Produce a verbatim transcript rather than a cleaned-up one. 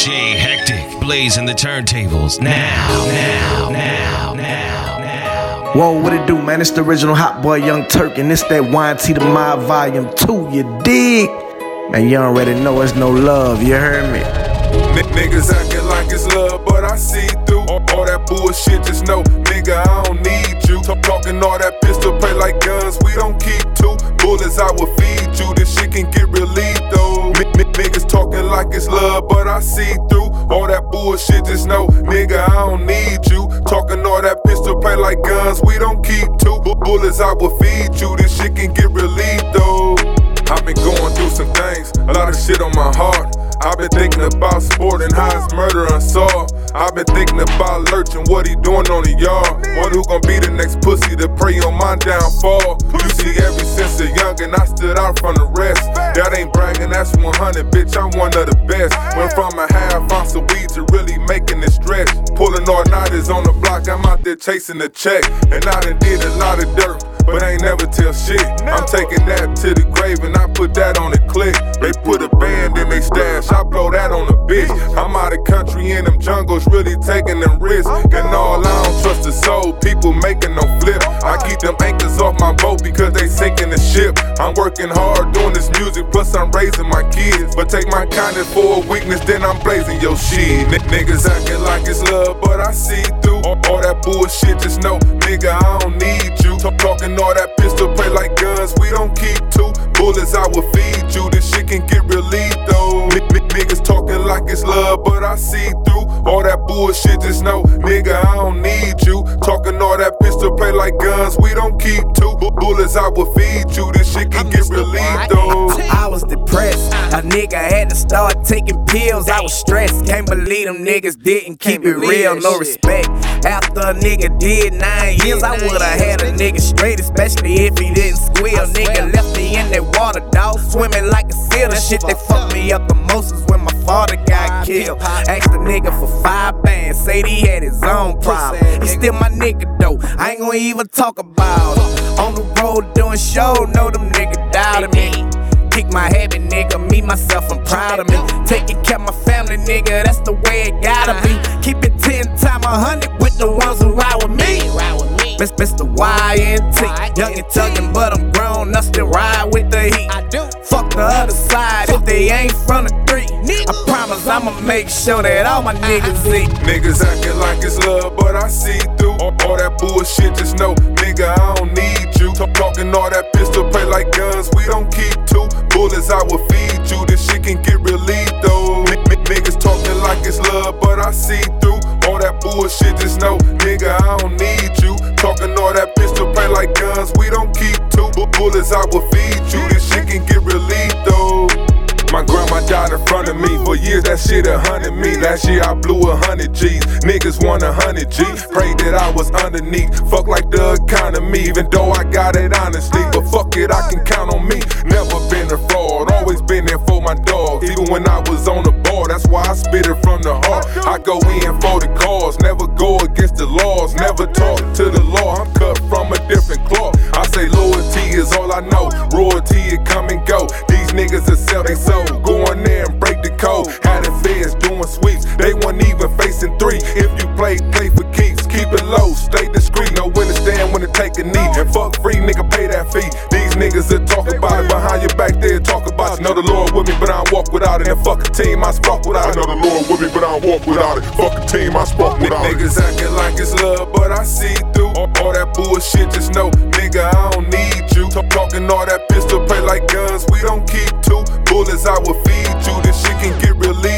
J Hectic, blazing the turntables now, now, now, now, now. Whoa, what it do, man? It's the original Hot Boy Young Turk, and it's that Y N T the Mob Volume two, you dig? Man, you already know it's no love, you heard me? N- niggas acting like it's love, but I see through all, all that bullshit. Just know, nigga, I don't need you. Talk, talking all that pistol play like guns, we don't keep two bullets. I will feed you. This shit can get relieved though. N- n- niggas talking like it's love, but I see through all that bullshit. Just know, nigga, I don't need you. Talking all that pistol play like guns, we don't keep two bu- bullets. I will feed you. This shit can get relieved though. I've been going through some things, a lot of shit on my heart. I've been thinking about sport and how it's murder unsolved. I've been thinking about Lurch and what he doing on the yard. Wonder who gon' be the next pussy to prey on my downfall. You see, ever since a youngin', I stood out from the rest. That ain't bragging, that's one hundred, bitch, I'm one of the best. Went from a half ounce of weed to really making it stretch. Pulling all nighters on the block, I'm out there chasing the check. And I done did a lot of dirt, but I ain't never tell shit. I'm taking that to the grave and I put that on the click. They put a band in they stash, I blow that on the bitch. I'm out of country in them jungles, really taking them risks. And all, I don't trust a soul, people making no flip. I keep them anchors off my boat because they sinking the ship. I'm working hard doing this music, plus I'm raising my kids. But take my kindness for a weakness, then I'm blazing your shit. N- niggas acting like it's love, but I see through all, all that bullshit. Just know, nigga, I don't need you. Talk, talking all that pistol play like guns, we don't keep two bullets. I will feed you. This shit can get relieved though. N- n- niggas talking like it's love, but I see through all that bullshit. Just know, nigga, I don't need you. Talking all that pistol play like guns, we don't keep two bu- bullets. I will feed you. This shit can get relieved though. I was depressed, a nigga had to start taking pills. I was stressed, can't believe them niggas didn't keep it real, no respect. After a nigga did nine years, I would've had a nigga straight, especially if he didn't squeal. Nigga left me in that water, dog, swimming like a seal. The shit that fucked me up the most is when my father got killed. Asked the nigga for five bands, said he had his own problem. He still my nigga though, I ain't gonna even talk about him. On the road doing show, know them niggas doubted me. Kick my habit, nigga, me, myself, I'm proud of me. Taking care of my family, nigga, that's the way it gotta be. Keep it ten times a hundred with the ones who ride with me. Mister Y N T, young and tuggin', but I'm grown, I still ride with the heat. Fuck the other side if they ain't from the three. I promise I'ma make sure that all my niggas eat. Niggas acting like it's love, but I see through all, all that bullshit. Just know, nigga, I don't need you. Talk, talking all that pistol play like guns, we don't keep two bullets. I will feed you. This shit can get relieved though. N- n- niggas talking like it's love, but I see through all that bullshit. Just know, nigga, I don't need you. Talking all that pistol play like guns, we don't keep two bu- bullets. I will feed you. This shit can get relieved though. My grandma died in front of me. For years that shit a hundred me. Last year I blew a hundred G's. Niggas want a hundred G's. Prayed that I was underneath. Fuck like the economy, even though I got it honestly. But fuck it, I can count on me. Never been a fraud, always been there for my dog. Even when I was on the ball, that's why I spit it from the heart. I go in for the cause, never go against the laws. Never talk to the law, I'm cut from a different cloth. I say loyalty is all I know. Royalty, it come and go. These niggas are sell they soul. Go in there and break the code. Had the feds doing sweeps, they weren't even facing three. If you play, play for keeps. Keep it low, stay discreet. Know when to stand, when to take a knee. And fuck free, nigga, pay that fee. These niggas that talk about it behind your back, they talk about you. Know the Lord with me, but I don't walk without it. And fuck a team, I spark without it. I know the Lord with me, but I don't walk without it. Fuck a team, I spark without it. Niggas acting like it's love, but I see through all, all that bullshit. Just know, nigga, I don't need you. Talk, talking all that pistol play like guns, we don't keep two bullets. I will feed you. This shit can get relieved.